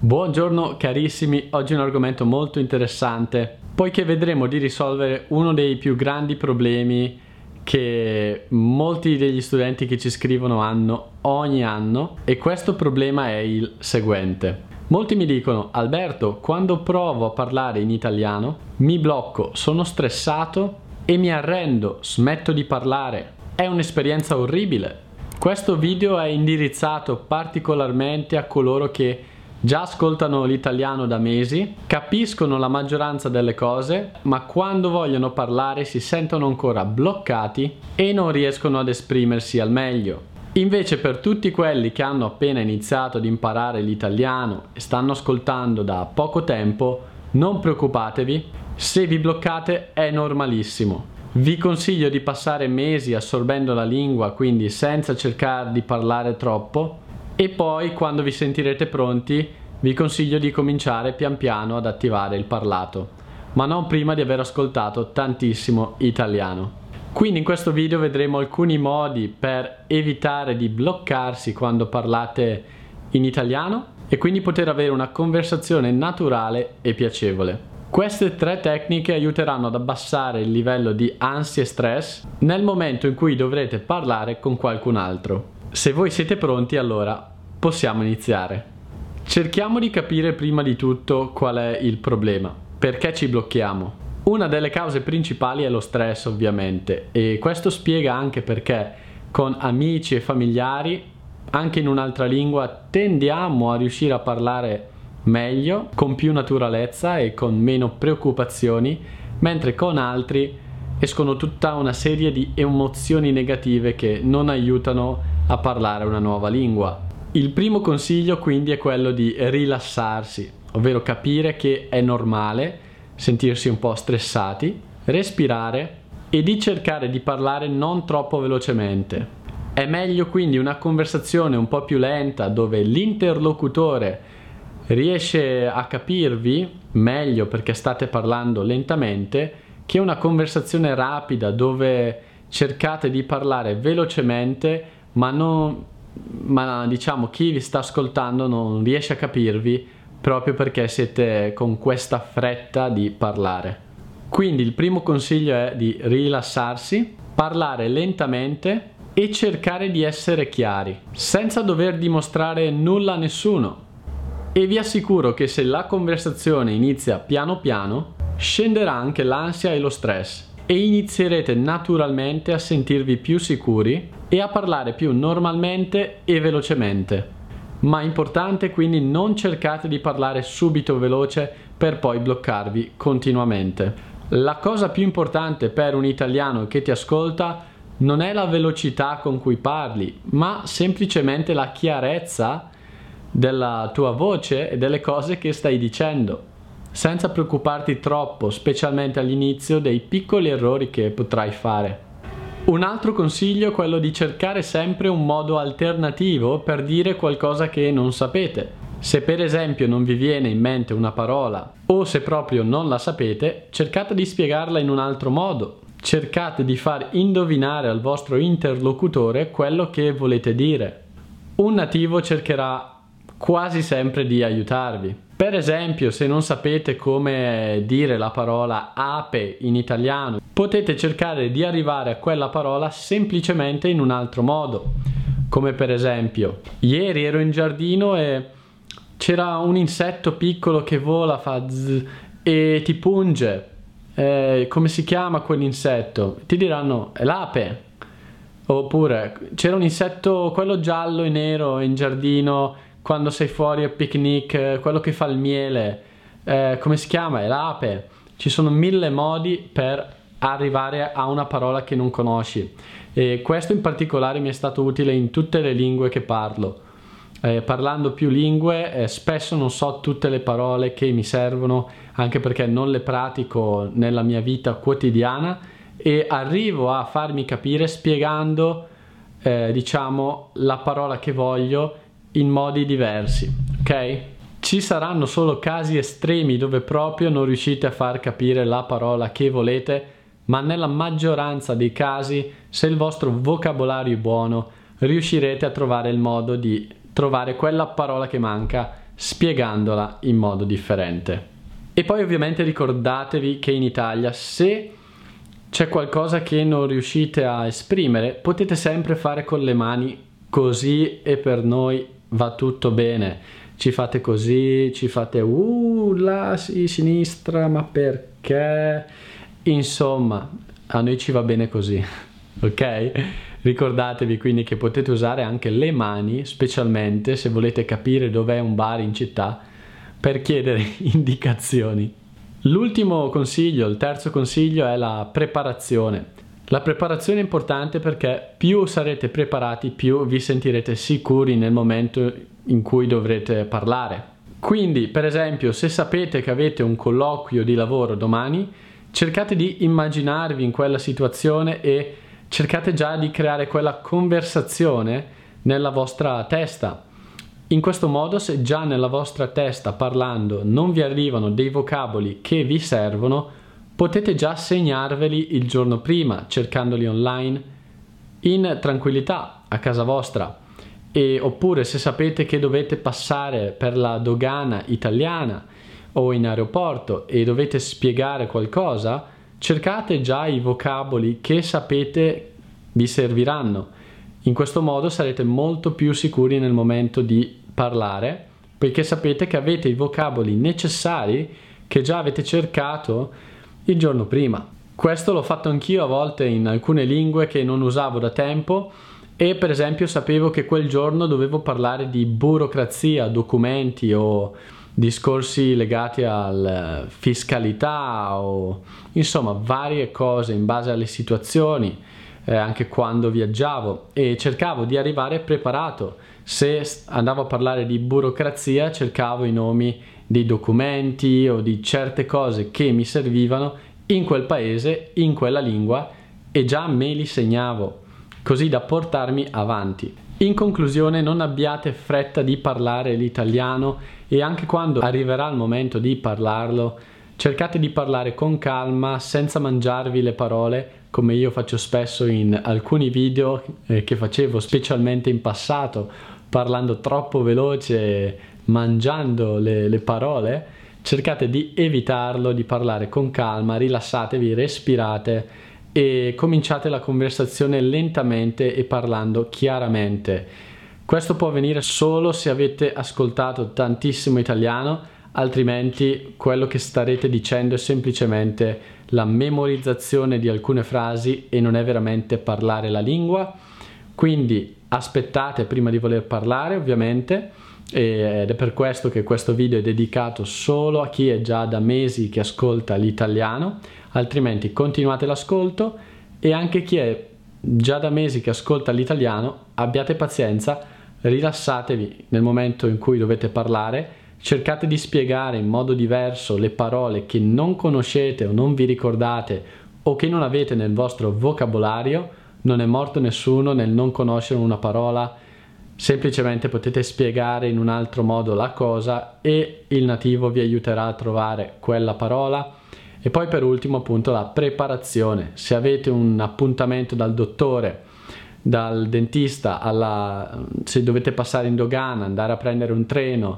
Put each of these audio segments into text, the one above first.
Buongiorno carissimi, oggi è un argomento molto interessante, poiché vedremo di risolvere uno dei più grandi problemi che molti degli studenti che ci scrivono hanno ogni anno, e questo problema è il seguente. Molti mi dicono: Alberto, quando provo a parlare in italiano mi blocco, sono stressato e mi arrendo, smetto di parlare. È un'esperienza orribile. Questo video è indirizzato particolarmente a coloro che già ascoltano l'italiano da mesi, capiscono la maggioranza delle cose, ma quando vogliono parlare si sentono ancora bloccati e non riescono ad esprimersi al meglio. Invece per tutti quelli che hanno appena iniziato ad imparare l'italiano e stanno ascoltando da poco tempo, non preoccupatevi, se vi bloccate è normalissimo. Vi consiglio di passare mesi assorbendo la lingua, quindi senza cercare di parlare troppo, e poi quando vi sentirete pronti vi consiglio di cominciare pian piano ad attivare il parlato, ma non prima di aver ascoltato tantissimo italiano. Quindi in questo video vedremo alcuni modi per evitare di bloccarsi quando parlate in italiano e quindi poter avere una conversazione naturale e piacevole. Queste tre tecniche aiuteranno ad abbassare il livello di ansia e stress nel momento in cui dovrete parlare con qualcun altro. Se voi siete pronti, allora possiamo iniziare. Cerchiamo di capire prima di tutto qual è il problema. Perché ci blocchiamo? Una delle cause principali è lo stress, ovviamente, e questo spiega anche perché con amici e familiari, anche in un'altra lingua, tendiamo a riuscire a parlare meglio, con più naturalezza e con meno preoccupazioni, mentre con altri escono tutta una serie di emozioni negative che non aiutano a parlare una nuova lingua. Il primo consiglio quindi è quello di rilassarsi, ovvero capire che è normale sentirsi un po' stressati, respirare e di cercare di parlare non troppo velocemente. È meglio quindi una conversazione un po' più lenta dove l'interlocutore riesce a capirvi meglio perché state parlando lentamente, che una conversazione rapida dove cercate di parlare velocemente ma diciamo chi vi sta ascoltando non riesce a capirvi proprio perché siete con questa fretta di parlare. Quindi il primo consiglio è di rilassarsi, parlare lentamente e cercare di essere chiari, senza dover dimostrare nulla a nessuno. E vi assicuro che se la conversazione inizia piano piano, scenderà anche l'ansia e lo stress e inizierete naturalmente a sentirvi più sicuri e a parlare più normalmente e velocemente. Ma è importante quindi non cercate di parlare subito veloce per poi bloccarvi continuamente. La cosa più importante per un italiano che ti ascolta non è la velocità con cui parli, ma semplicemente la chiarezza della tua voce e delle cose che stai dicendo, senza preoccuparti troppo, specialmente all'inizio, dei piccoli errori che potrai fare. Un altro consiglio è quello di cercare sempre un modo alternativo per dire qualcosa che non sapete. Se per esempio non vi viene in mente una parola o se proprio non la sapete, cercate di spiegarla in un altro modo. Cercate di far indovinare al vostro interlocutore quello che volete dire. Un nativo cercherà quasi sempre di aiutarvi. Per esempio, se non sapete come dire la parola ape in italiano, potete cercare di arrivare a quella parola semplicemente in un altro modo. Come per esempio, ieri ero in giardino e c'era un insetto piccolo che vola, fa zzz e ti punge. Come si chiama quell'insetto? Ti diranno, è l'ape. Oppure, c'era un insetto, quello giallo e nero in giardino, quando sei fuori a picnic, quello che fa il miele, come si chiama? È l'ape. Ci sono 1000 modi per arrivare a una parola che non conosci, e questo in particolare mi è stato utile in tutte le lingue che parlo. Parlando più lingue, spesso non so tutte le parole che mi servono, anche perché non le pratico nella mia vita quotidiana, e arrivo a farmi capire spiegando diciamo la parola che voglio in modi diversi, ok? Ci saranno solo casi estremi dove proprio non riuscite a far capire la parola che volete, ma nella maggioranza dei casi, se il vostro vocabolario è buono, riuscirete a trovare il modo di trovare quella parola che manca spiegandola in modo differente. E poi ovviamente ricordatevi che in Italia, se c'è qualcosa che non riuscite a esprimere, potete sempre fare con le mani così e per noi va tutto bene. Ci fate così, ci fate là, sì, sinistra, ma perché? Insomma, a noi ci va bene così, ok? Ricordatevi quindi che potete usare anche le mani, specialmente se volete capire dov'è un bar in città, per chiedere indicazioni. L'ultimo consiglio, il terzo consiglio, è la preparazione. La preparazione è importante perché più sarete preparati, più vi sentirete sicuri nel momento in cui dovrete parlare. Quindi, per esempio, se sapete che avete un colloquio di lavoro domani, cercate di immaginarvi in quella situazione e cercate già di creare quella conversazione nella vostra testa. In questo modo, se già nella vostra testa parlando non vi arrivano dei vocaboli che vi servono, potete già segnarveli il giorno prima, cercandoli online in tranquillità a casa vostra. Oppure se sapete che dovete passare per la dogana italiana o in aeroporto e dovete spiegare qualcosa, cercate già i vocaboli che sapete vi serviranno. In questo modo sarete molto più sicuri nel momento di parlare, perché sapete che avete i vocaboli necessari che già avete cercato il giorno prima. Questo l'ho fatto anch'io a volte in alcune lingue che non usavo da tempo e per esempio sapevo che quel giorno dovevo parlare di burocrazia, documenti o discorsi legati alla fiscalità o insomma varie cose in base alle situazioni. Anche quando viaggiavo, e cercavo di arrivare preparato. Se andavo a parlare di burocrazia, cercavo i nomi dei documenti o di certe cose che mi servivano in quel paese, in quella lingua, e già me li segnavo, così da portarmi avanti. In conclusione, non abbiate fretta di parlare l'italiano e anche quando arriverà il momento di parlarlo, cercate di parlare con calma, senza mangiarvi le parole, come io faccio spesso in alcuni video che facevo specialmente in passato, parlando troppo veloce, mangiando le parole. Cercate di evitarlo, di parlare con calma, rilassatevi, respirate e cominciate la conversazione lentamente e parlando chiaramente. Questo può avvenire solo se avete ascoltato tantissimo italiano, altrimenti quello che starete dicendo è semplicemente la memorizzazione di alcune frasi e non è veramente parlare la lingua. Quindi aspettate prima di voler parlare, ovviamente, ed è per questo che questo video è dedicato solo a chi è già da mesi che ascolta l'italiano, altrimenti continuate l'ascolto, e anche chi è già da mesi che ascolta l'italiano, abbiate pazienza, rilassatevi nel momento in cui dovete parlare. Cercate di spiegare in modo diverso le parole che non conoscete o non vi ricordate o che non avete nel vostro vocabolario. Non è morto nessuno nel non conoscere una parola, semplicemente potete spiegare in un altro modo la cosa e il nativo vi aiuterà a trovare quella parola. E poi per ultimo appunto la preparazione. Se avete un appuntamento dal dottore, dal dentista, se dovete passare in dogana, andare a prendere un treno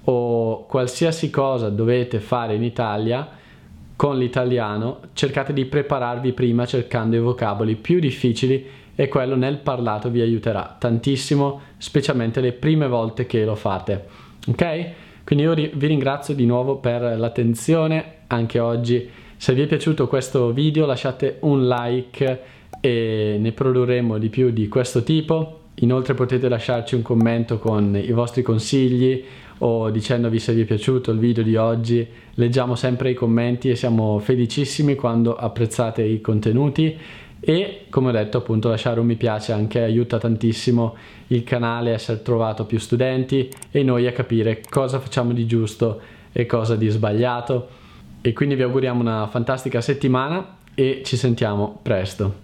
o qualsiasi cosa dovete fare in Italia con l'italiano, cercate di prepararvi prima cercando i vocaboli più difficili e quello nel parlato vi aiuterà tantissimo, specialmente le prime volte che lo fate. Ok? Quindi io vi ringrazio di nuovo per l'attenzione anche oggi. Se vi è piaciuto questo video lasciate un like e ne produrremo di più di questo tipo. Inoltre potete lasciarci un commento con i vostri consigli o dicendovi se vi è piaciuto il video di oggi. Leggiamo sempre i commenti e siamo felicissimi quando apprezzate i contenuti, e come ho detto appunto lasciare un mi piace anche aiuta tantissimo il canale a essere trovato più studenti e noi a capire cosa facciamo di giusto e cosa di sbagliato. E quindi vi auguriamo una fantastica settimana e ci sentiamo presto.